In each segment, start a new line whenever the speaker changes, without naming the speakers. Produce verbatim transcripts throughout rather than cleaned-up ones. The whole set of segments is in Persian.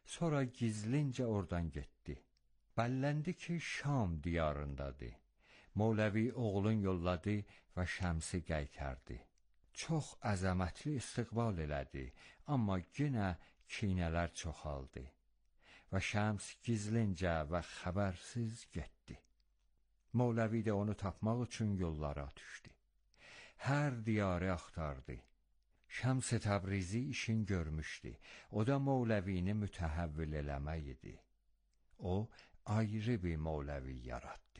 Sonra gizlincə oradan getdi. Bəlləndi ki, Şam diyarındadır. Moləvi oğlun yolladı və Şəmsi qaytardı. Çox əzəmətli istiqbal elədi, amma yenə kinələr çoxaldı. Və Şəms gizlincə və xəbərsiz getdi. Moləvi də onu tapmaq üçün yollara düşdü. Hər diyarı axtardı. Şəms Təbrizi işin görmüşdü. O da Moləvini mütəhəvvil eləmək idi. O ayrı bir Moləvi yaratdı.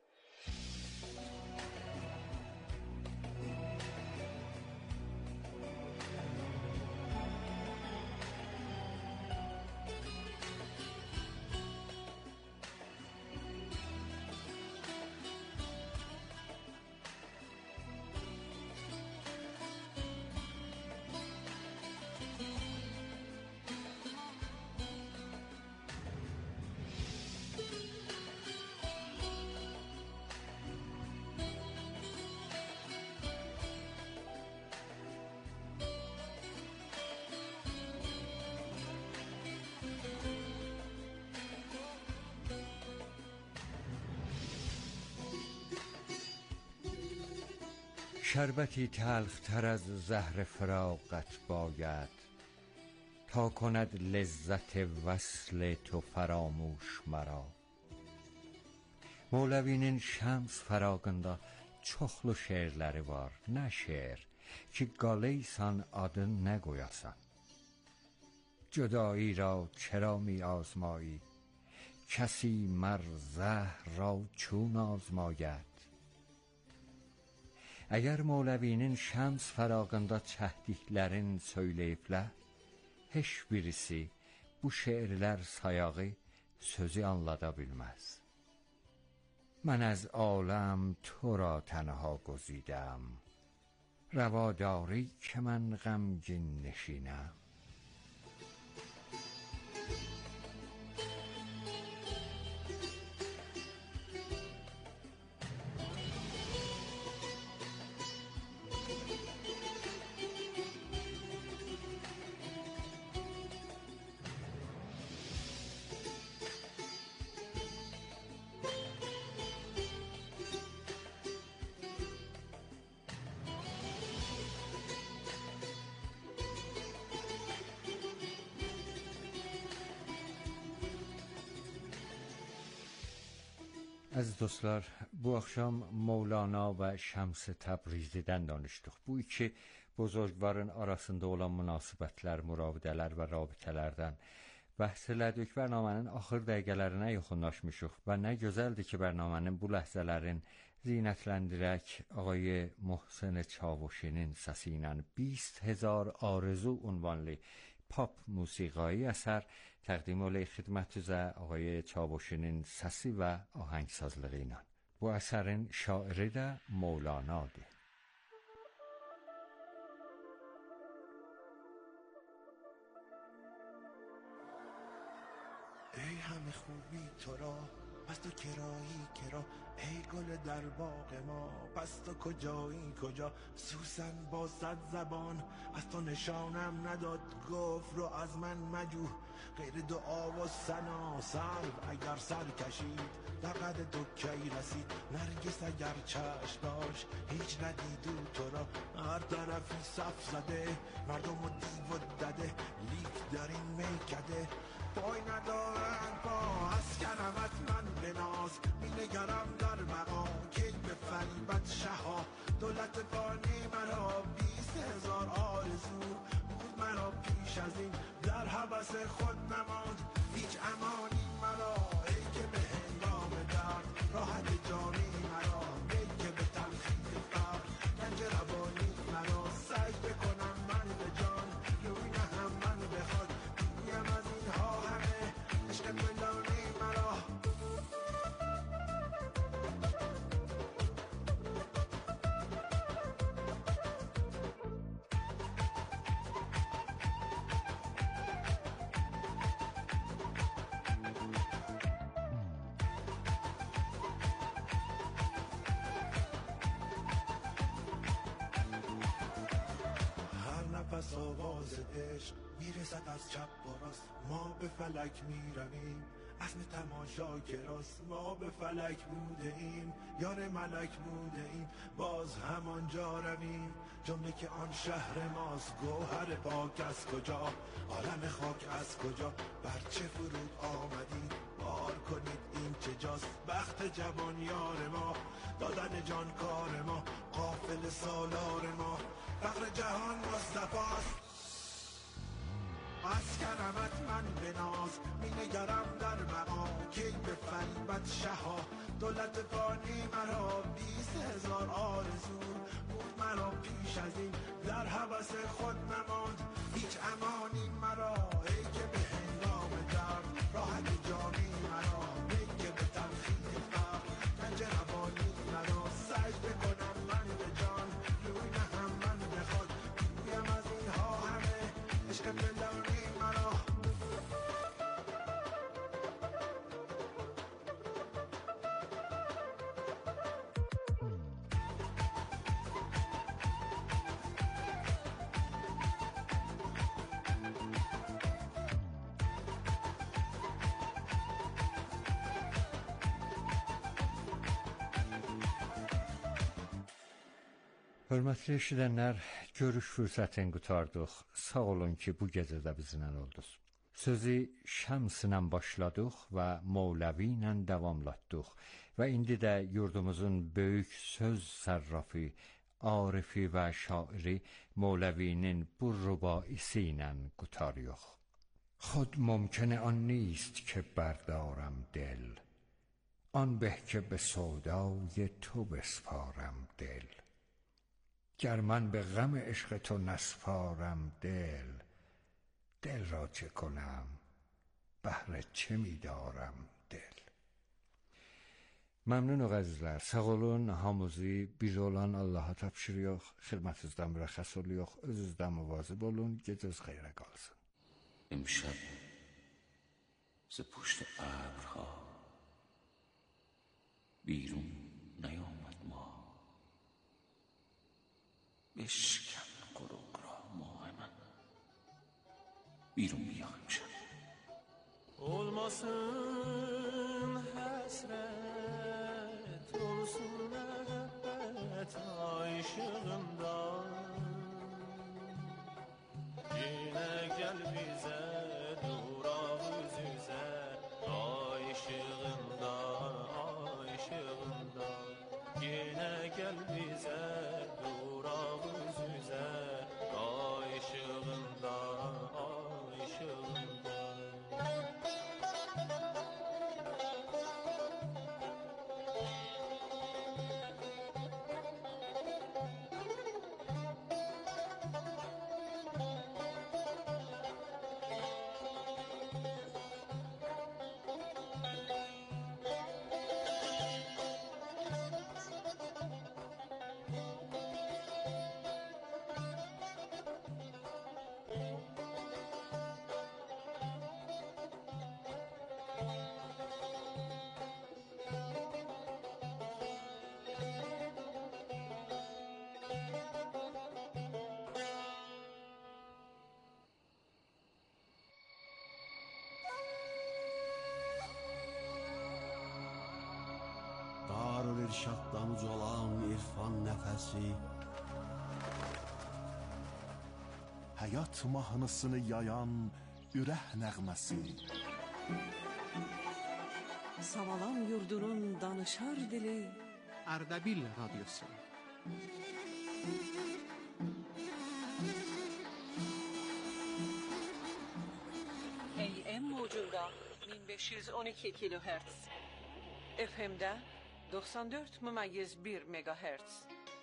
شربتی تلخ تر از زهر فراقت باید تا کند لذت وصل تو فراموş مرا. Moləvinin Şəms fəraqında çoxlu şeirləri var. Nə şeir ki qaleysan adın nə qoyasan. جدایی را چرا می آزمایی کسی مر زهر را چون آزماید. Əgər Moləvinin Şəms fəraqında çəkdiklərin söyləyiblər, heç birisi bu şeirlər sayağı sözü anlada bilməz. من از عالم تو را تنها گزیدم روا داری که من غمگین نشینم. Əziz dostlar, bu axşam Mövlana və Şəms Təbrizidən danışdıq. Bu iki buzurgvarın arasında olan münasibətlər, müravidələr və rabitələrdən bəhs elədik. Bərnamənin axır dəqiqələrinə yaxınlaşmışıq və nə gözəldir ki, bərnamənin bu ləhzələrin zinətləndirək Ağay Muhsin Çavuşinin səsi ilə بیست هزار آرزو ünvanlı pop musiqایی əsər təqdim olay xidmət üzə Ağay Çavuşinin səsi və ahəngsazlığı ilə. Bu əsərin şairi də Mövlanadır.
ای همه خوبی تو را پس تو کرایی کرا ای گل در باغ ما پس تو کجایی کجا سوسن با صد زبان از تو نشانم نداد گفت رو از من مجو غیر دعا و ثنا سرو اگر سر کشید لقد تو کی رسید نرگس اگر چشم داشت هیچ ندیدو تو را هر طرفی صف زده مردم و دیو و دده لیک در این میکده پای ندارن پا از کرمت من بناز می نگرم در مقام کی به فریبت شها دولت فانی مرا بیست هزار آرزو بود مرا پیش از این در حبس خود نماند هیچ امانی مرا ای که به هنگام درد راحت جانی مرا ای که به تلخی فقر گنج روانی مرا سعی بکنم من به جان روی نهم من بخواد بگویم از اینها همه عشق ملانی مرا پس آواز عشق میره میرسد از چپ و راست، ما به فلک میرویم، اسم تماشا که راست، ما به فلک بوده ایم، یار ملک بوده ایم، باز همانجا رویم، جمله که آن شهر ماست، گوهر پاک از کجا، عالم خاک از کجا، بر چه فرود آمدید، بار کنید این چه جاست، بخت جوان یار ما، دادن جان کار ما، قافل سالار ما، فقر جهان مصطفاست. از کرمت من بناز، می نگرم در مقا، کی به فریبت شها، دولت فانی مرا، بیست هزار آرزو بود مرا پیش از این، در هوس خود نماند هیچ امانی مرا، ای که به هنگام درد راحت جانی مرا، ای که به تلخی فقر گنج روانی مرا، سجده کنم من به جان، روی نهم من به خود، گویم از اینها همه عشق پنهانی مرا.
Hörmətli eşidənlər, görüş fürsətini qutardıq. Sağ olun ki, bu gecə də bizimlə oldunuz. Sözü Şəms ilə başladıq və Mövləvi ilə davamlatdıq və indi də yurdumuzun böyük söz sərrafı, arifi və şairi Mövləvinin bu rübaisi ilə qutarıq. خود ممکن آن نیست که بردارم دل، آن به که به سودای تو بسپارم دل. گر من به غم عشق تو نسپارم دل، دل را چه کنم بهر چه می دارم دل. Məmnunuq əzizlər, sağ olun, hamımızı bir olan Allaha tapşırıq, xidmətinizdən mürəxxəs oluyor, özünüzdən müvazib olun, gecəniz xeyrə qalsın.
امشب ز پشت ابرها بیرون نیامد ما، بشکن قرق را ماه من، بیرون بیا امشب.
Olmasın hasret, olsun muhabbet aşığından. Yine gel bize durak yüz yüze, aşığından, aşığından. Yine gel bize durak yüz yüze, aşığından, aşığından.
Darül-İrşaddan ucalan irfan nəfəsi,
həyat mahnısını yayan ürək nəğməsi,
Savalan yurdunun danışar dili,
Ardabil radyosu.
A M موجودا bin beş yüz on iki kilohertz, F M'de doksan dört ممیز bir megahertz.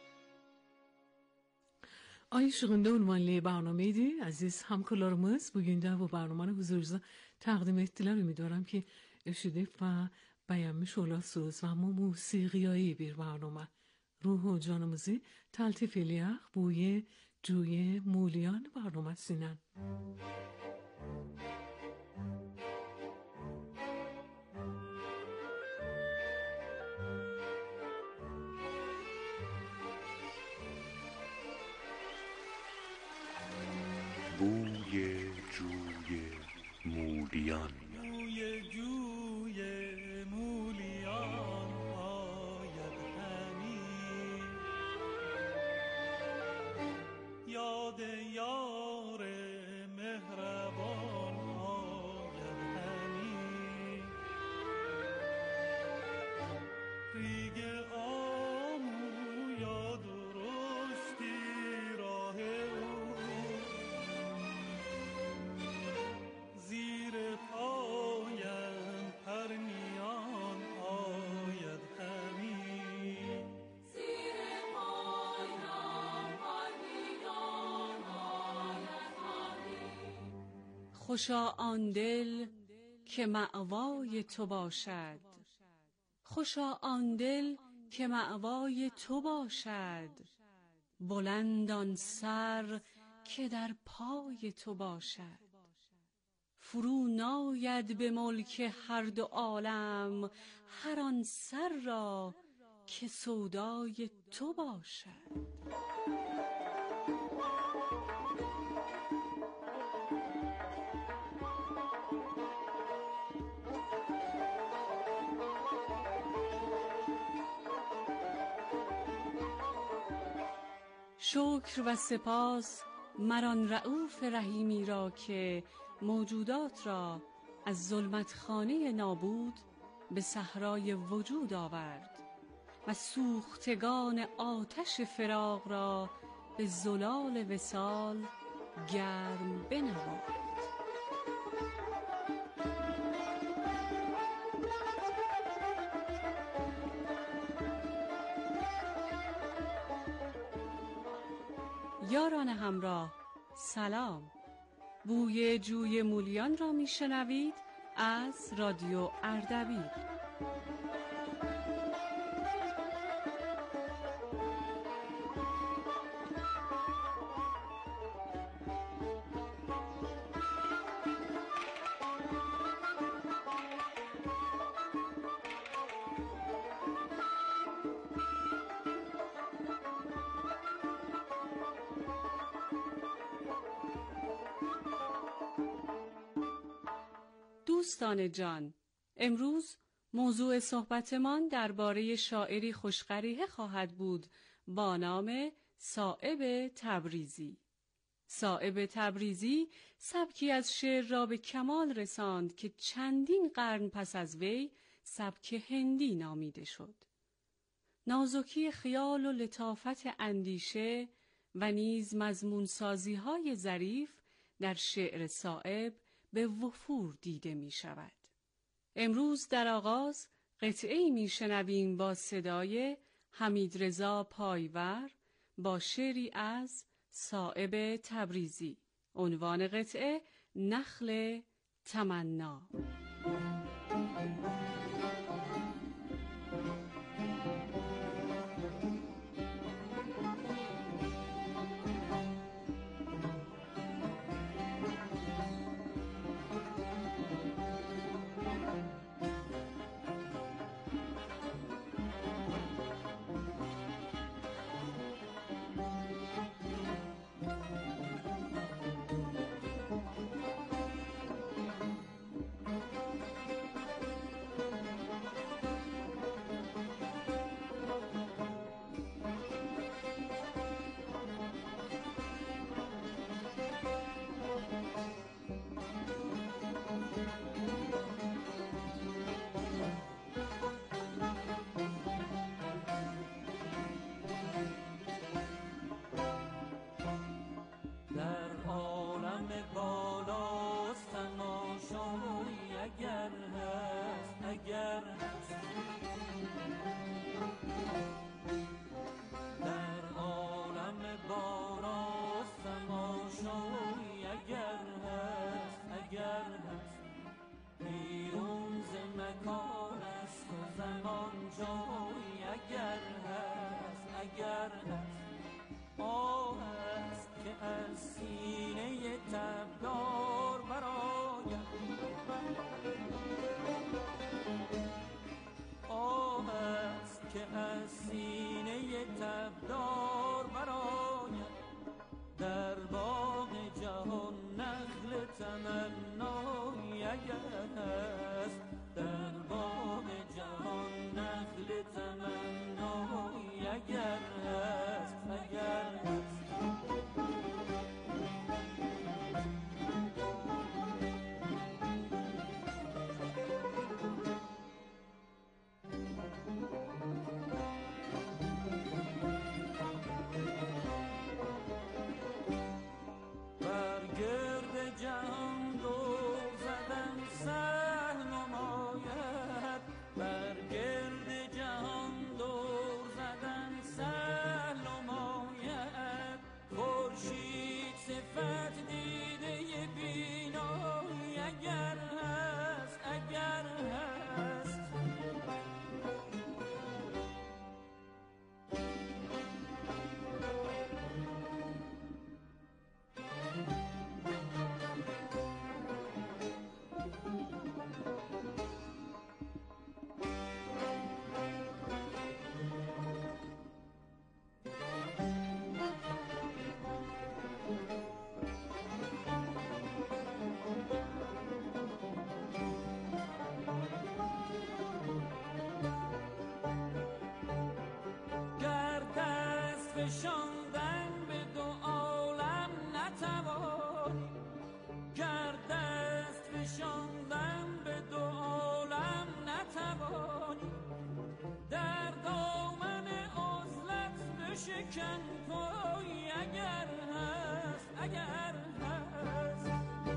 Ay ışığında unvanlı برنامeydi. Aziz hamkarlarımız bugün de bu برنامه huzurunuza takdim ettiler. Ümidiyorum ki üşüdük ve beğenmiş olasınız ve bu موسیقیایی bir برنامه. Ruh و canımızı taltif eləyək buye cüye مولیان برنامه‌سینən.
بوی جو
مولیان
جوی جوی مولیان آید همی، یاد یار مهربان آید همی، ریگ آمو یا درستی راه او، زیر پایم پرنیان آید همی،
زیر پایم پرنیان آید همی.
خوشا آن دل که مأوای تو باشد، خوشا آن دل که مأوای تو باشد، بلند آن سر که در پای تو باشد، فرو ناید به ملک هر دو عالم، هر آن سر را که سودای تو باشد. شکر و سپاس مر آن رؤوف رحیمی را که موجودات را از ظلمت خانه نابود به صحرای وجود آورد و سوختگان آتش فراق را به زلال وصال گرم بنواخت. یاران همراه سلام، بوی جوی مولیان را میشنوید از رادیو اردبیل. دوستان جان، امروز موضوع صحبتمان درباره شاعری خوشقریحه خواهد بود با نام صایب تبریزی. صایب تبریزی سبکی از شعر را به کمال رساند که چندین قرن پس از وی سبک هندی نامیده شد. نازکی خیال و لطافت اندیشه و نیز مضمونسازی های ظریف در شعر صایب به وفور دیده می شود. امروز در آغاز قطعه‌ای می شنویم با صدای حمیدرضا پایور با شعری از صایب تبریزی. عنوان قطعه نخل تمنا.
هست، در باغ جهان نخل تمنایی اگر هست، اگر هست. فشاندن به دو عالم نتوانی، گر دست فشاندن به دو عالم نتوانی، در دامن عزلت بشکن پای اگر هست، اگر هست.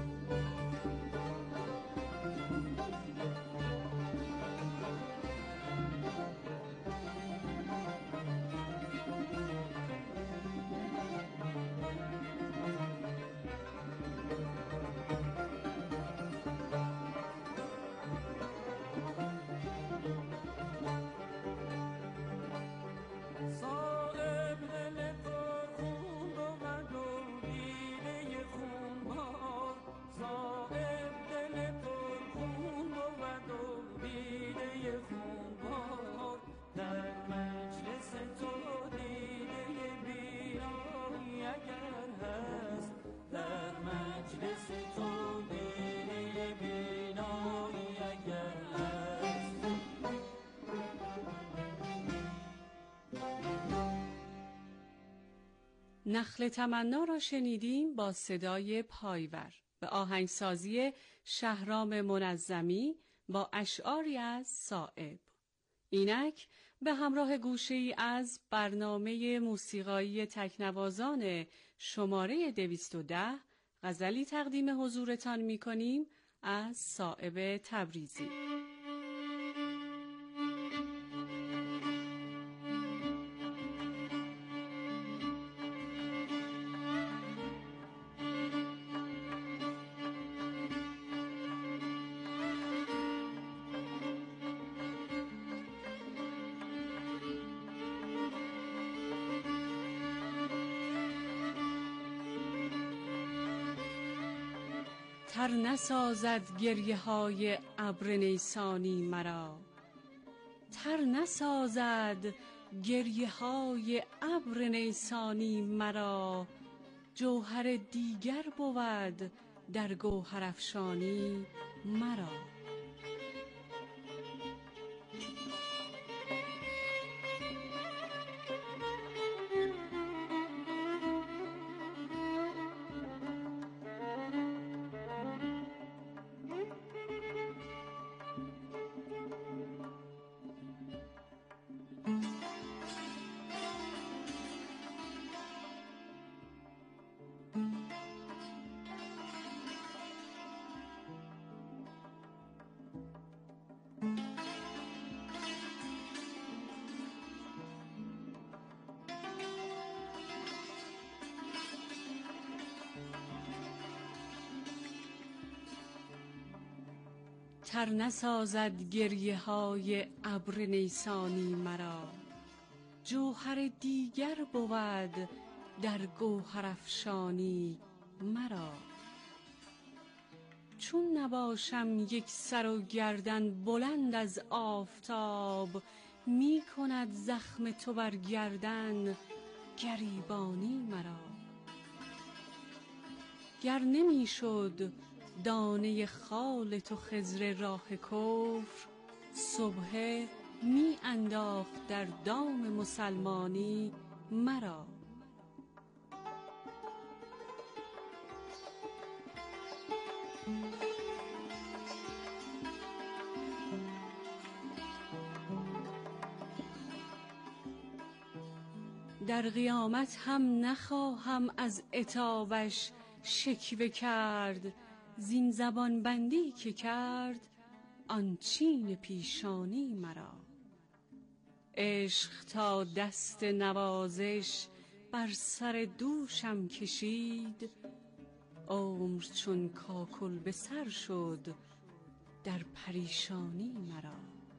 نخل تمنا را شنیدیم با صدای پایور به آهنگسازی شهرام منظمی با اشعاری از صائب. اینک به همراه گوشه‌ای از برنامه موسیقایی تکنوازان شماره دویست و ده غزلی تقدیم حضورتان می کنیم از صائب تبریزی. تر نسازد گریه های ابر نیسانی مرا، تر نسازد گریه های ابر نیسانی مرا، جوهر دیگر بود در گوهر افشانی مرا. تر نسازد گریه های ابر نیسانی مرا، جوهر دیگر بود در گوهر افشانی مرا. چون نباشم یک سر و گردن بلند از آفتاب، می کند زخم تو بر گردن گریبانی مرا. گر نمی شد دانه خال تو خضر راه کفر، سبحه می انداخت در دام مسلمانی مرا. در قیامت هم نخواهم از عتابش شکوه کرد، زین زبان بندی که کرد آن چین پیشانی مرا. عشق تا دست نوازش بر سر دوشم کشید، عمر چون کاکل به سر شد در پریشانی مرا.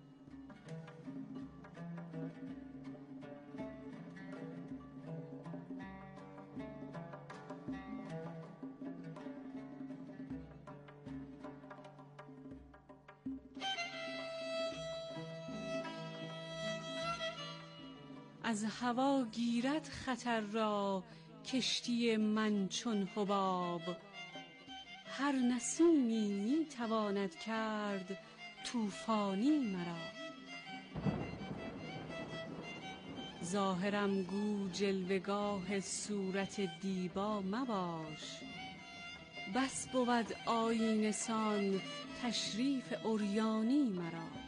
از هوا گیرد خطر را کشتی من چون حباب، هر نسیمی می تواند کرد طوفانی مرا. ظاهرم گو جلوه‌گاه صورت دیبا مباش، بس بود آیینه سان تشریف عریانی مرا.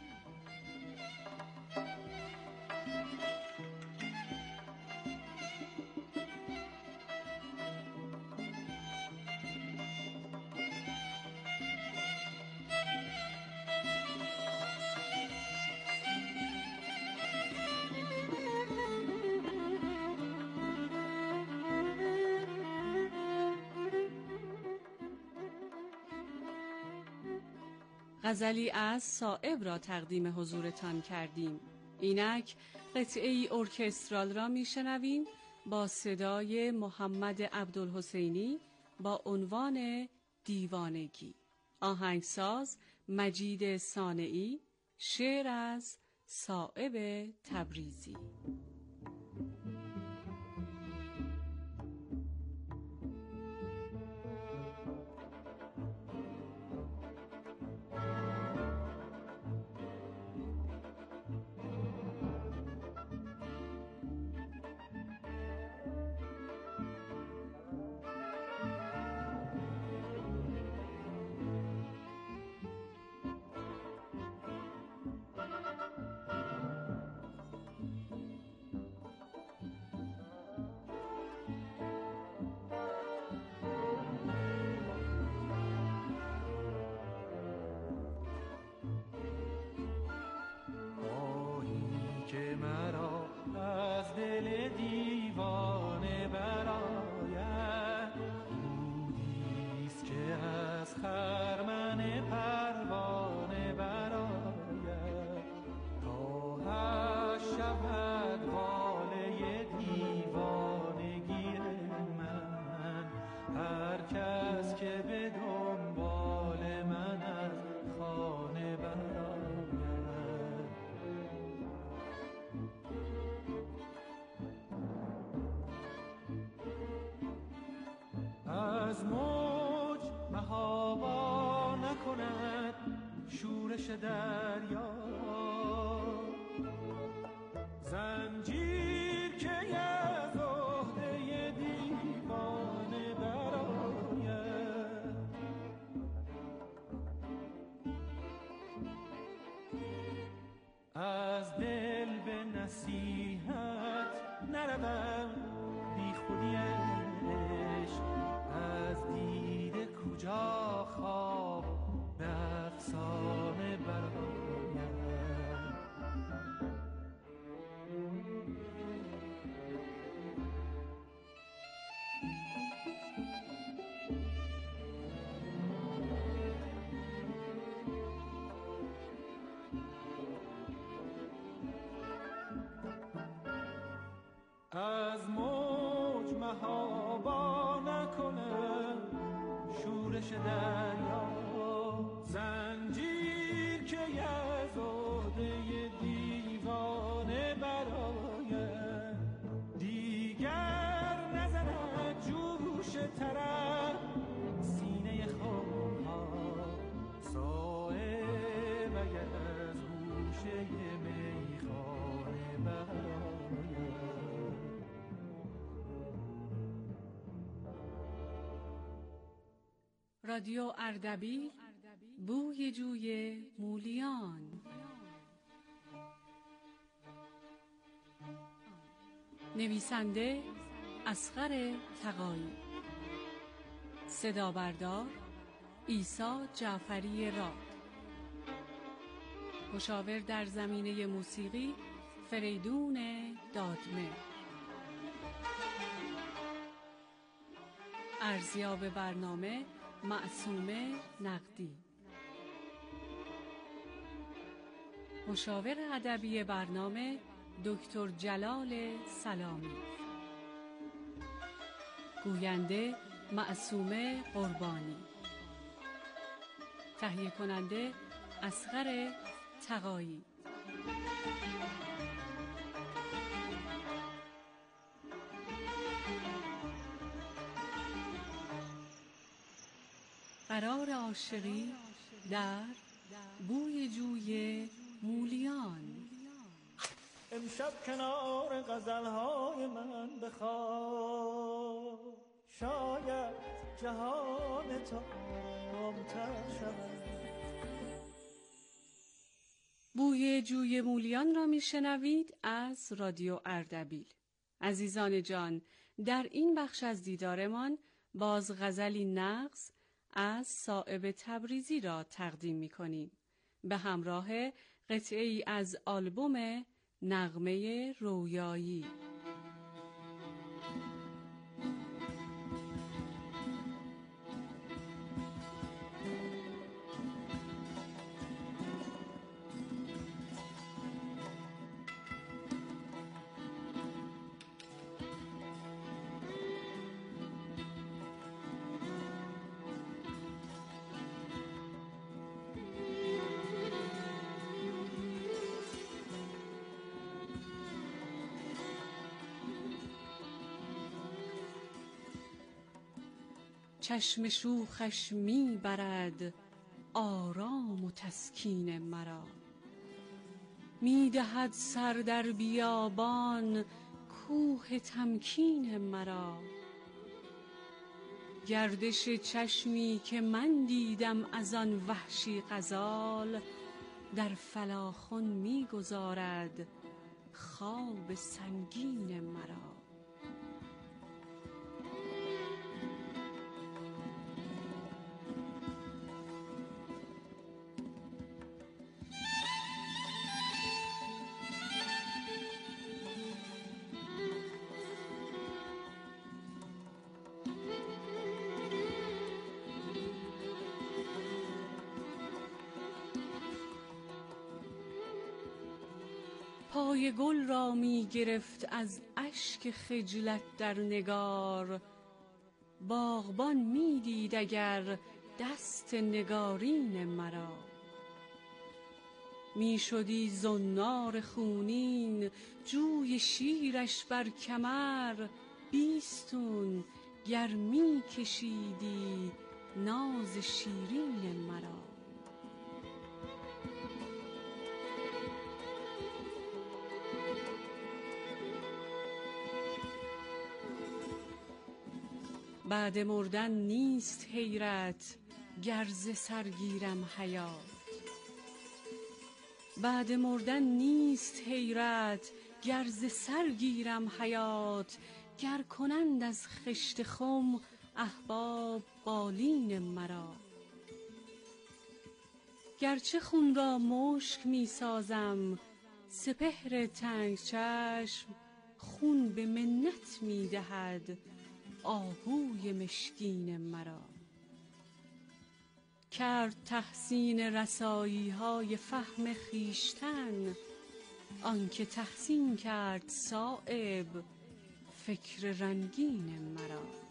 غزلی از صائب را تقدیم حضورتان کردیم. اینک قطعه‌ای ارکسترال را میشنویم با صدای محمد عبدالحسینی با عنوان دیوانگی. آهنگساز مجید صانعی، شعر از صائب تبریزی.
از موج محابا نکند شورش دریا، زنجیر که از عهده دیوانه برآید. از دل به نصیحت نروم بی خودی عشق، از دیده کجا خواب به افسانه برآید. از موج محابا نکنم شورش دریا، زنجیر که از عهده دیوانه برآید. دیگر نزند جوش طرب سینه خونها
رادیو اردبیل، بوی جوی مولیان. نویسنده اصغر تقایی، صدا بردار عیسی جعفری راد، مشاور در زمینه موسیقی فریدون دادمه، ارزیاب برنامه معصومه نقدی، مشاور ادبی برنامه دکتر جلال سلامی، گوینده معصومه قربانی، تهیه کننده اصغر تقایی. قرار عاشقی در بوی جوی مولیان.
امشب کنار غزلهای من بخواب، شاید جهان تو آبتر شود.
بوی جوی مولیان را میشنوید از رادیو اردبیل. عزیزان جان، در این بخش از دیدارمان باز غزلی نغز از صائب تبریزی را تقدیم می‌کنیم به همراه قطعه‌ای از آلبوم نغمه رویایی. چشم شوخش می برد آرام و تسکین مرا، می دهد سر در بیابان کوه تمکین مرا. گردش چشمی که من دیدم از آن وحشی غزال، در فلاخن می گذارد خواب سنگین مرا. پای گل را می گرفت از اشک خجلت در نگار، باغبان می دید اگر دست نگارین مرا. می شدی زنار خونین جوی شیرش بر کمر، بیستون گر می کشیدی ناز شیرین مرا. بعد مردن نیست حیرت گر ز سرگیرم حیات، بعد مردن نیست حیرت گر ز سرگیرم حیات. گر کنند از خشت خم احباب بالین مرا، گرچه خون را مشک می سازم سپهر تنگ چشم، خون به منت می دهد آهوی مشکین مرا. کرد تحسین رسایی های فهم خویشتن، آنکه تحسین کرد صایب فکر رنگین مرا.